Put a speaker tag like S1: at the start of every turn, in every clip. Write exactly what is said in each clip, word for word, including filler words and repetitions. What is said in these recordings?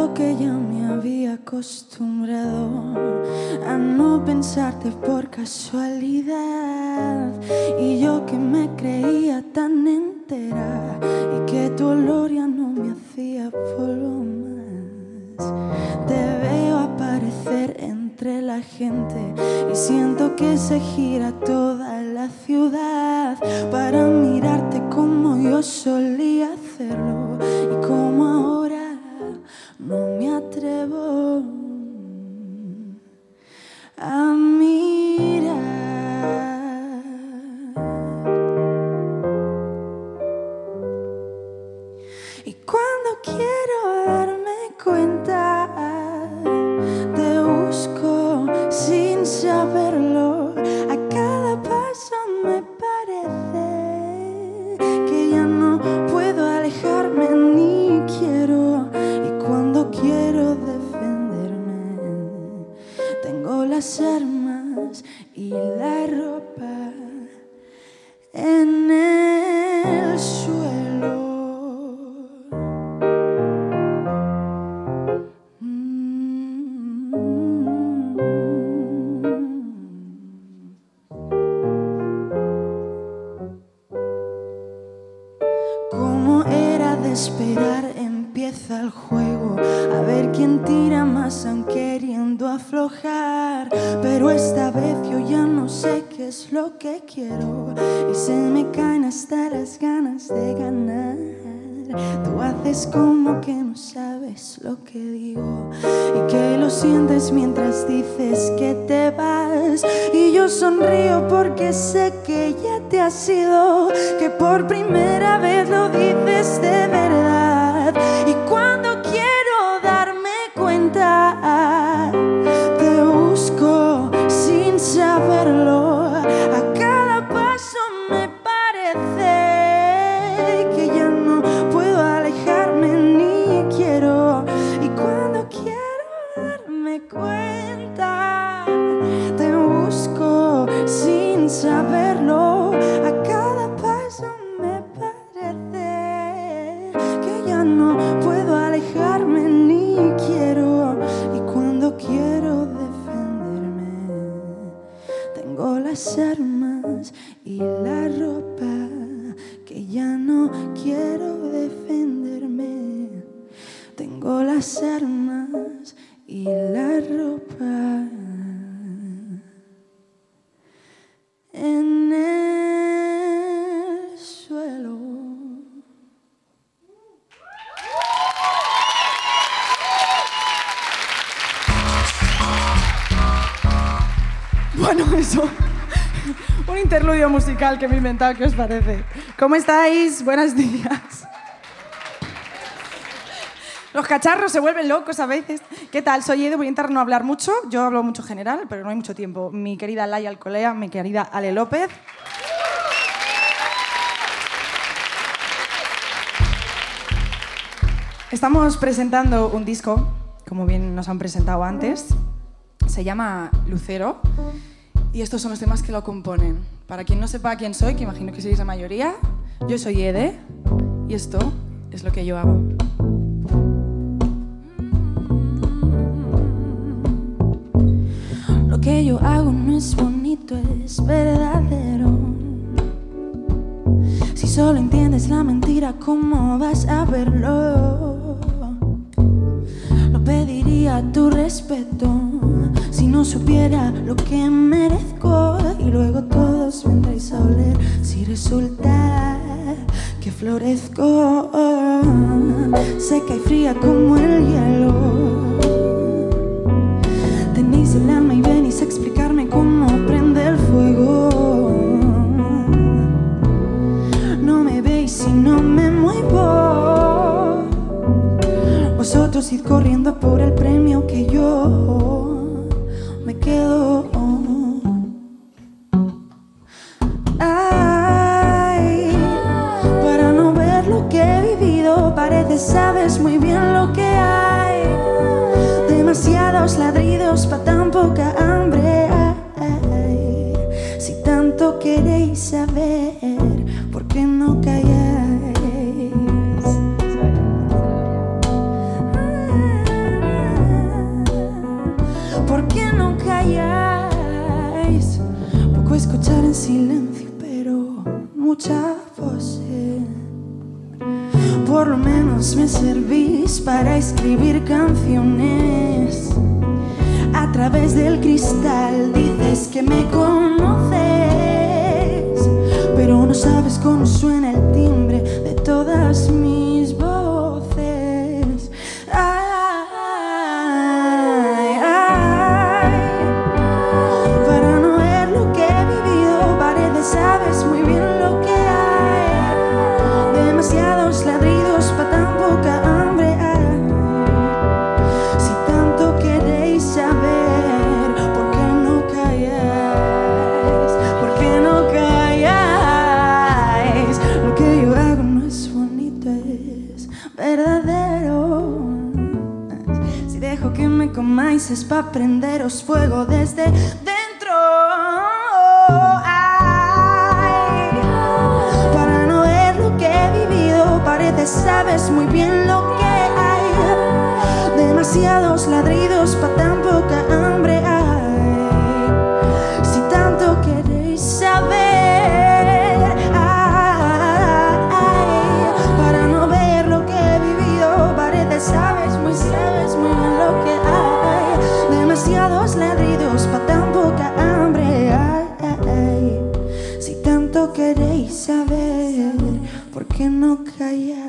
S1: Creo que ya me había acostumbrado a no pensarte por casualidad. Y yo que me creía tan entera y que tu olor ya no me hacía polvo más. Te veo aparecer entre la gente y siento que se gira toda la ciudad para mirarte como yo solía hacerlo y como ahora no me atrevo a mirar. Y cuando quiero darme cuenta, te busco sin saberlo. A cada paso me parece que ya no puedo alejarme ni quiero. Y cuando quiero defenderme, tengo las armas y la ropa en el suelo. Como era de esperar, empieza el juego. A ver quién tira más, aun queriendo aflojar. Pero esta vez yo ya no sé qué es lo que quiero y se me caen hasta las ganas de ganar. Tú haces como que no sabes lo que digo y que lo sientes mientras dices que te vas. Y yo sonrío porque sé que ya te has ido, que por primera vez lo dices de verdad. Y cuando quiero darme cuenta, te busco sin saberlo. A cada paso me parece que ya no puedo alejarme ni quiero. Y cuando quiero darme cuenta, te busco sin saberlo. A cada paso me parece que ya no puedo alejarme ni quiero. Y cuando quiero defenderme, tengo las armas y la ropa. Que ya no quiero defenderme, tengo las armas y la ropa en el suelo.
S2: Bueno, eso. Un interludio musical que me he inventado, ¿qué os parece? ¿Cómo estáis? Buenos días. Los cacharros se vuelven locos a veces. ¿Qué tal? Soy Edu, voy a intentar no hablar mucho. Yo hablo mucho general, pero no hay mucho tiempo. Mi querida Laia Alcolea, mi querida Ale López. Estamos presentando un disco, como bien nos han presentado antes. Se llama Lucero. Y estos son los temas que lo componen. Para quien no sepa quién soy, que imagino que sois la mayoría, yo soy Ede y esto es lo que yo hago.
S1: Lo que yo hago no es bonito, es verdadero. Si solo entiendes la mentira, ¿cómo vas a verlo? No pediría tu respeto si no supiera lo que merezco. Y luego todos vendréis a oler si resulta que florezco. Seca y fría como el hielo. Tenéis el alma y venís a explicarme cómo prende el fuego. No me veis si no me muevo. Vosotros id corriendo por el premio que yo me quedo. Ay, para no ver lo que he vivido, parece sabes muy bien lo que hay. Demasiados ladridos para tan poca hambre. Ay, si tanto queréis saber, ¿por qué no calláis? por lo menos me servís para escribir canciones. A través del cristal dices que me conoces, pero no sabes cómo suena el timbre de todas mis voces. Ay, ay, para no ver lo que he vivido, paredes, sabes muy bien lo que hay. Demasiados ladridos para tan poca hambre hay. Si tanto queréis saber, ¿por qué no calláis? ¿Por qué no calláis? Lo que yo hago no es bonito, es verdadero. Si dejo que me comáis es pa' prenderos fuego desde dentro. Ay, para no ver lo que he vivido, pareces sabes muy bien lo que hay. Demasiados ladridos pa' tan poca hambre hay. Si tanto queréis saber, ay, para no ver lo que he vivido, pareces sabes muy, sabes muy bien lo que hay. Demasiados ladridos pa' tan poca hambre hay. Si tanto queréis saber, ¿por qué no calláis?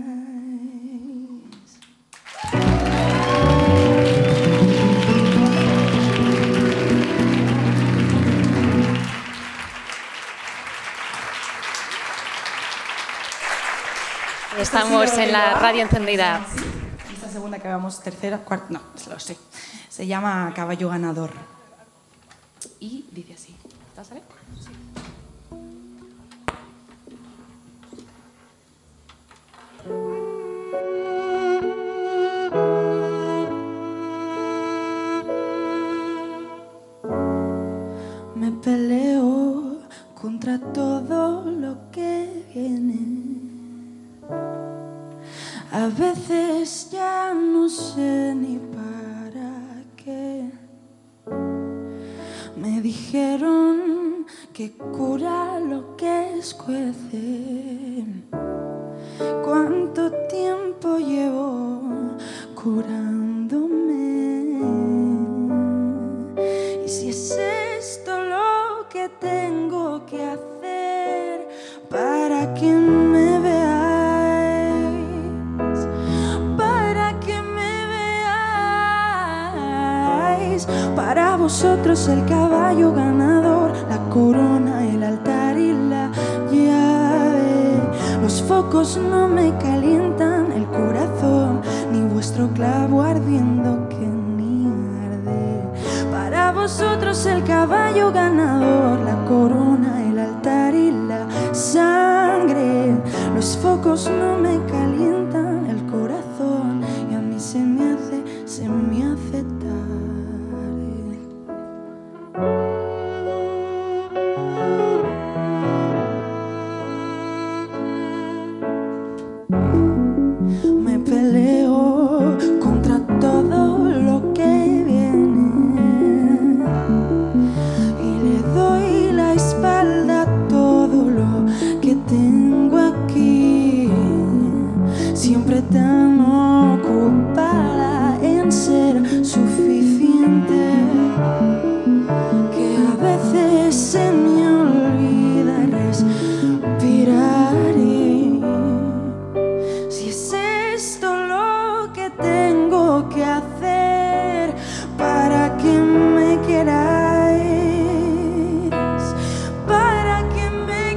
S3: Estamos en la radio encendida.
S2: Esta segunda que vamos, tercera, cuarta, no, lo sé. Se llama Caballo Ganador. Y dice así. ¿Está sale? Sí.
S1: Me peleo contra todo lo que viene. A veces ya no sé ni para qué. Me dijeron que cura lo que escuece. ¿Cuánto tiempo llevo curándome? Y si es esto lo que tengo que hacer para que me veáis, para que me veáis. Para vosotros el caballo ganador, la corona, el altar y la llave. Los focos no me calientan el corazón, ni vuestro clavo ardiendo que ni arde. Para vosotros el caballo ganador, la corona, el altar y la sangre. Los focos no me calientan el corazón, y a mí se me hace, se me hace tarde. Me peleo contra todo lo que viene y le doy la espalda a todo lo que tengo aquí. Siempre tan ocupada en ser suficiente que a veces se me olvida respirar. Si es esto lo que tengo que hacer para que me queráis, para que me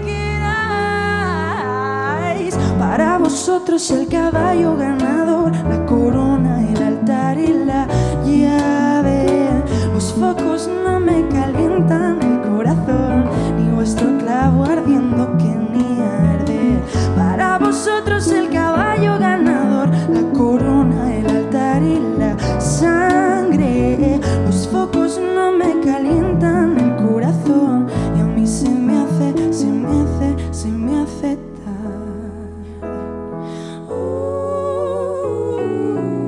S1: queráis. Para vosotros el caballo ganador, la corona, el altar y la llave. Los focos no me calientan el corazón, ni vuestro clavo ardiendo que ni arde. Para vosotros el caballo ganador, la corona, el altar y la sangre. Los focos no me calientan el corazón, y a mí se me hace, se me hace, se me hace tarde. Uh,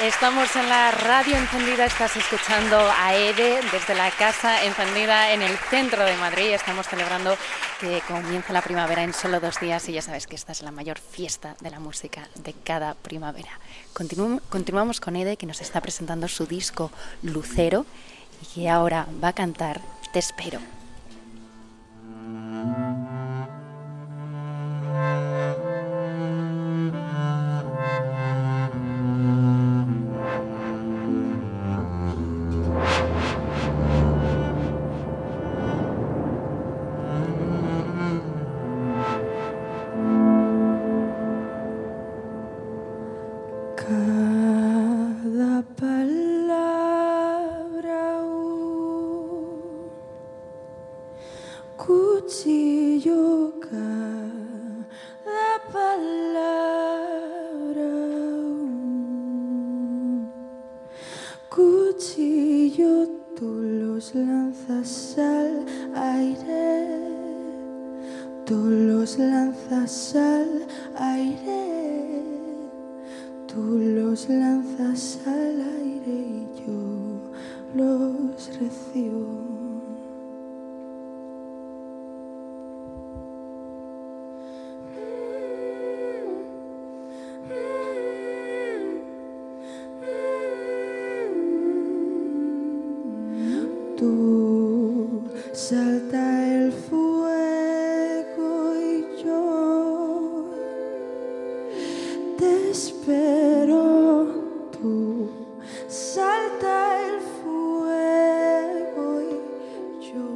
S3: Estamos en la radio encendida, estás escuchando a Ede desde la Casa Encendida en el centro de Madrid. Estamos celebrando que comienza la primavera en solo dos días y ya sabes que esta es la mayor fiesta de la música de cada primavera. Continu- continuamos con Ede, que nos está presentando su disco Lucero y que ahora va a cantar Te espero.
S1: Cada palabra, un cuchillo, cada palabra, un cuchillo, tú los lanzas al aire, tú los lanzas al aire. Tú los lanzas al aire y yo los recibo. Tú salta el fuego y yo te espero, tú salta el fuego y yo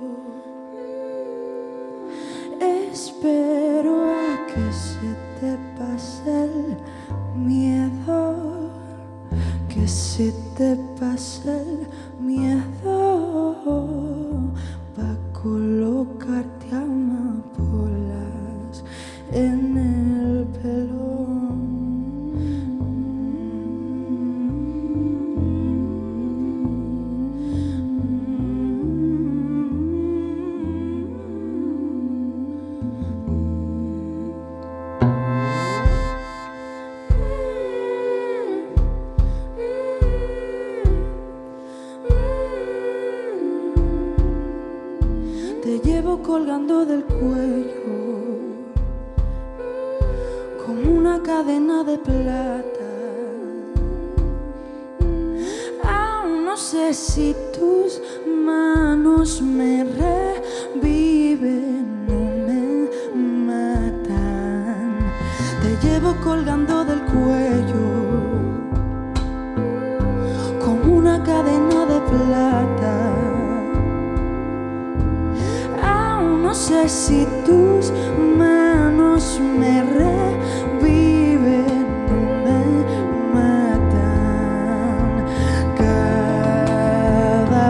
S1: espero a que se te pase el miedo, que se te pase el miedo, pa' colocarte amapolas en el pelo. Te llevo colgando del cuello como una cadena de plata. Aún no sé si tus manos me reviven o me matan. Te llevo colgando del cuello como una cadena de plata. No sé si tus manos me reviven o me matan. Cada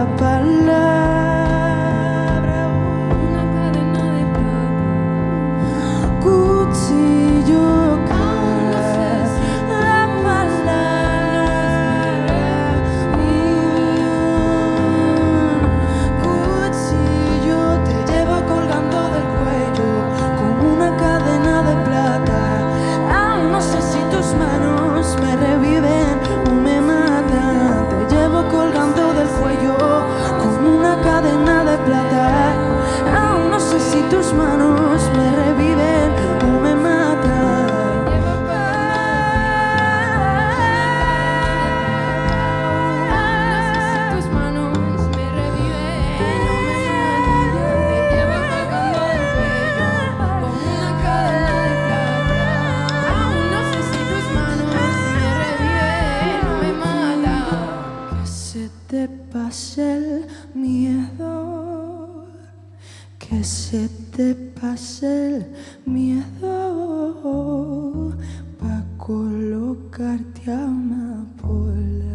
S1: palabra, una cadena de plata, cuchillo, cada palabra, cuchillo, te llevo colgando del cuello como una cadena de plata. Aún no sé si tus manos me reviven o me matan. Te llevo colgando del cuello como una cadena de plata. Aún no sé si tus manos me reviven o me matan. Tus manos me reviven o me matan. Te llevo colgando del cuello como una cadena de plata. Aún no sé si tus manos me reviven o me matan. Que se te pase el miedo, que se te pase el miedo, pa' colocarte amapola.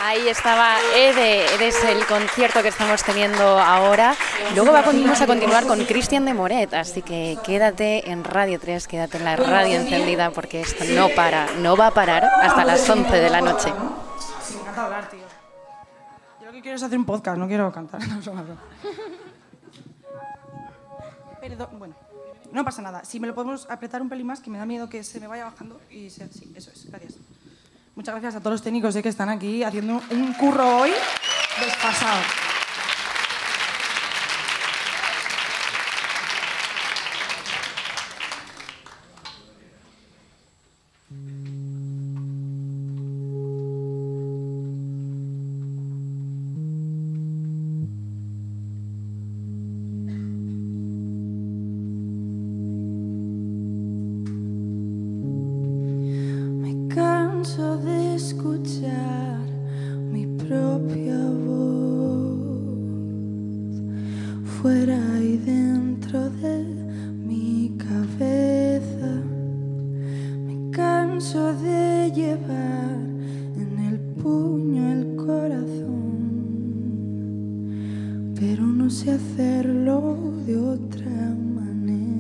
S3: Ahí estaba Ede, Ede es el concierto que estamos teniendo ahora. Luego vamos a continuar con Cristian de Moret, así que quédate en Radio tres, quédate en la radio encendida, porque esto no para, no va a parar hasta las once de la noche.
S2: Sí, me encanta hablar, tío. Yo lo que quiero es hacer un podcast, no quiero cantar. Perdón, bueno, no pasa nada. Si me lo podemos apretar un pelín más, que me da miedo que se me vaya bajando y sea así. Eso es, gracias. Muchas gracias a todos los técnicos eh, que están aquí haciendo un curro hoy desfasado.
S1: De escuchar mi propia voz fuera y dentro de mi cabeza. Me canso de llevar en el puño el corazón, pero no sé hacerlo de otra manera.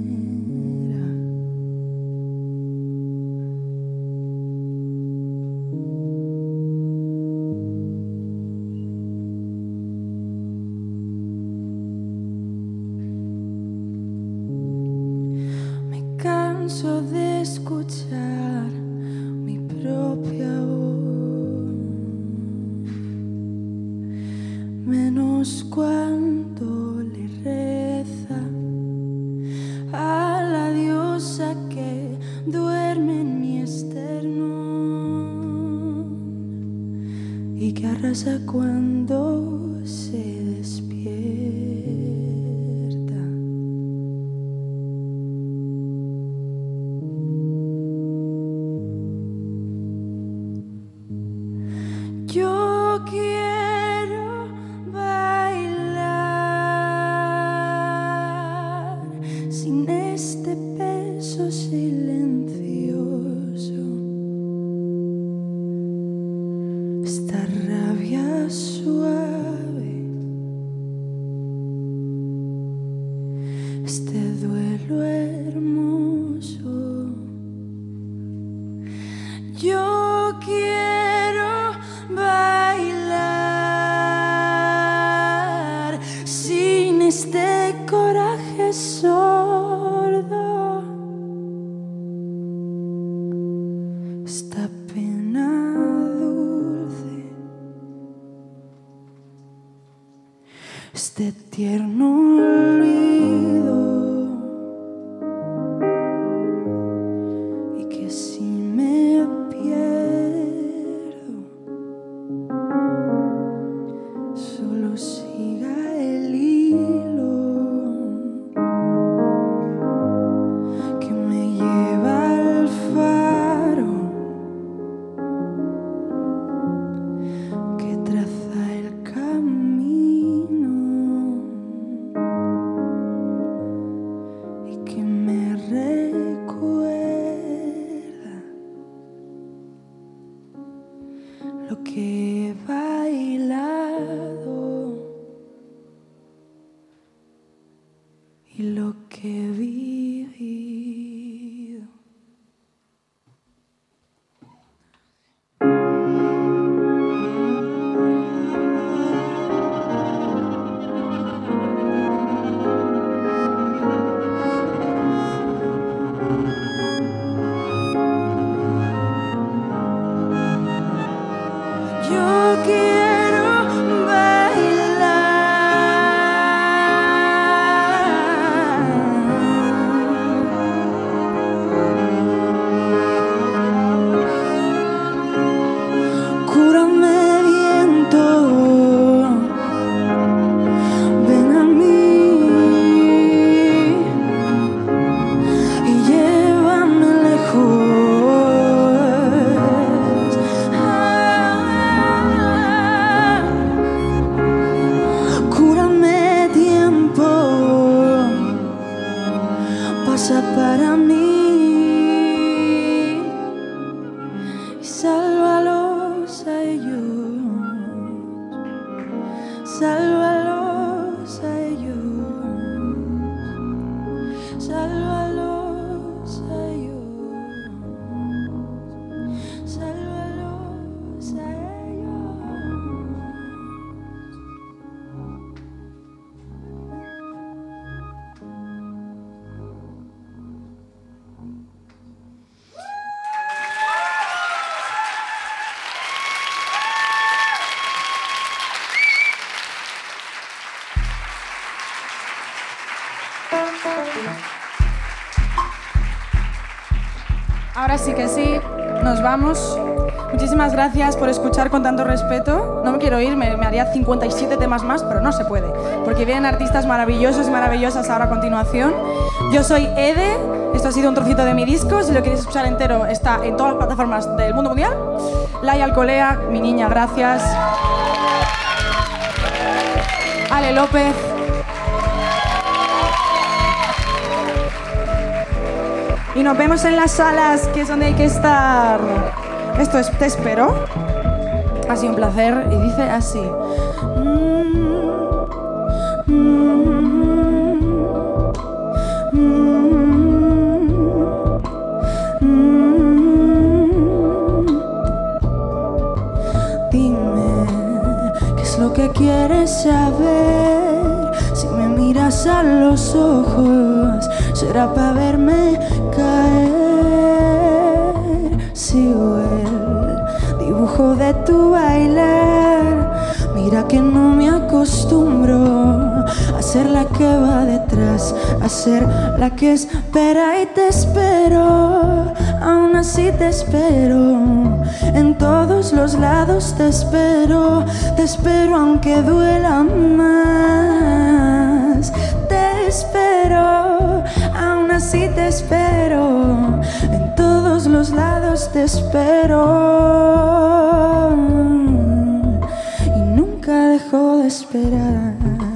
S1: Canso de escuchar mi propia voz, menos cuando le reza a la diosa que duerme en mi esternón y que arrasa cuando se despierta. Yo quiero bailar sin este peso silencioso, esta rabia suave, este duelo hermoso. Yo quiero bailar sin este coraje sordo, esta pena dulce, este tierno olvido, y que si me pierdo solo siga el hilo que me lleva al faro, que traza el camino y que me recuerda lo que he bailado y lo que he vivido. Yo quiero bailar. Cúrame, viento, ven a mí y llévame lejos. Ah, cúrame, tiempo, pasa para mí y sálvalos a ellos.
S2: Ahora sí que sí, nos vamos. Muchísimas gracias por escuchar con tanto respeto. No me quiero ir, me, me haría cincuenta y siete temas más, pero no se puede, porque vienen artistas maravillosos y maravillosas ahora a continuación. Yo soy Ede, esto ha sido un trocito de mi disco. Si lo queréis escuchar entero, está en todas las plataformas del mundo mundial. Laia Alcolea, mi niña, gracias. Ale López. Y nos vemos en las salas, que es donde hay que estar. Esto es Te Espero. Ha sido un placer y dice así.
S1: Dime, ¿qué es lo que quieres saber? Si me miras a los ojos, será para verme caer. Sigo el dibujo de tu bailar. Mira que no me acostumbro a ser la que va detrás, a ser la que espera y te espero. Aún así te espero, en todos los lados te espero. Te espero aunque duela más. Te espero, aún así te espero. En todos los lados te espero. Y nunca dejo de esperar.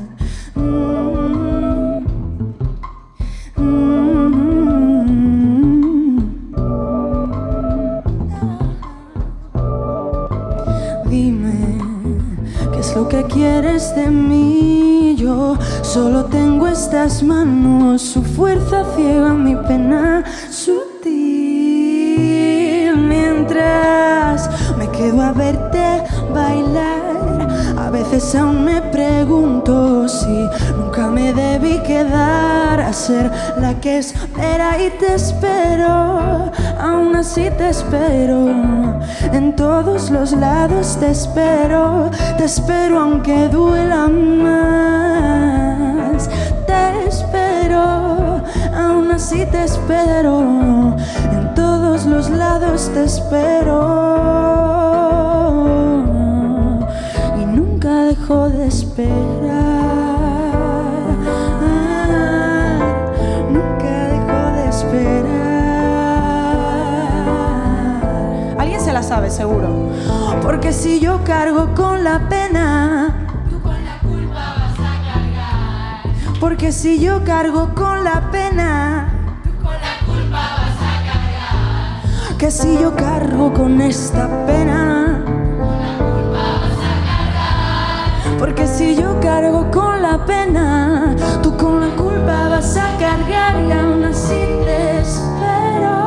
S1: Lo que quieres de mí, yo solo tengo estas manos, su fuerza ciega mi pena sutil. Mientras me quedo a verte bailar, a veces aún me pregunto si nunca me debí quedar a ser la que espera y te espero. Aún así te espero, en todos los lados te espero. Te espero aunque duela más. Te espero, aún así te espero. En todos los lados te espero. Y nunca dejo de esperar. Nunca dejo de esperar.
S2: Se la sabe, seguro.
S1: Porque si yo cargo con la pena,
S4: tú con la culpa vas a cargar.
S1: Porque si yo cargo con la pena,
S4: tú con la culpa vas a cargar.
S1: Que si yo cargo con esta pena,
S4: con la culpa vas a cargar.
S1: Porque si yo cargo con la pena, tú con la culpa vas a cargar. Y aún así te espero.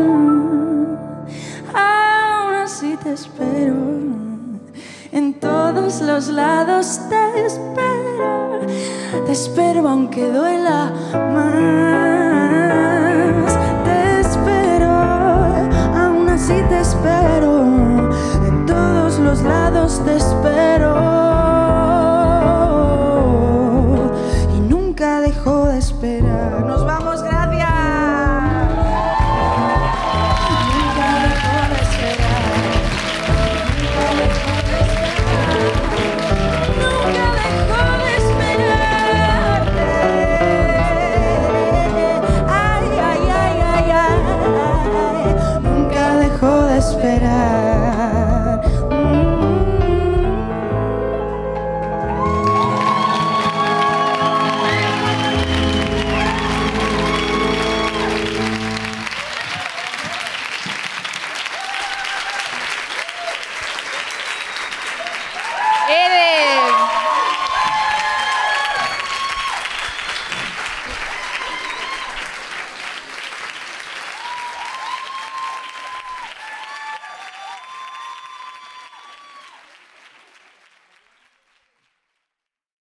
S1: Así te espero, en todos los lados te espero. Te espero aunque duela más. Te espero, aún así te espero. En todos los lados te espero. Y nunca dejo de esperar. Nos vamos, gracias.